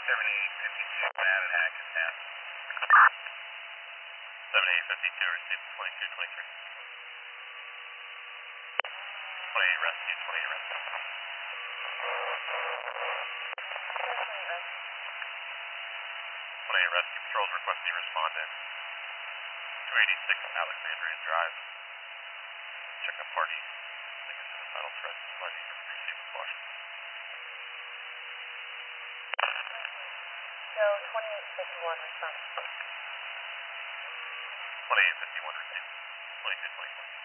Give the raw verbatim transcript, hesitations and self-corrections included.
seventy-eight fifty-two, Abbott Hackensack. seventy-eight fifty-two, received twenty-two twenty-three. twenty-eight rescue, twenty-eight rescue. twenty-eight rescue patrols requesting respondent. two eighty-six Alexandria Drive. Check up party. I think it's in the final thread. Proceed with caution. So twenty-eight fifty-one response. twenty-eight fifty-one received. twenty-two twenty-four.